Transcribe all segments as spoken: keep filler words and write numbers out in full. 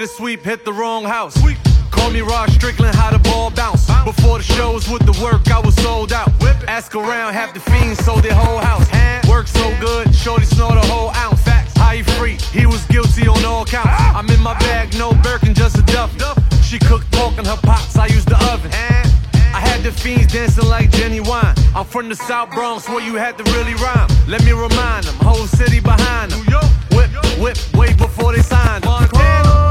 morning sweep, hit the wrong house. Call me Rod Strickland, how the ball bounce. Before the shows with the work, I was sold out. Ask around, half the fiends sold their whole house. Work so good, shorty snort a whole ounce. High free, he was guilty on all counts. I'm in my bag, no Birkin, just a Duffy. She cooked pork in her pots, I used the oven. I had the fiends dancing like Jenny Wine. I'm from the South Bronx where you had to really rhyme. Let me remind them, whole city behind them. Whip, whip, way before they signed them. Montana.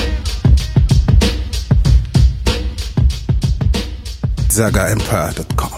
Zaga Empire dot com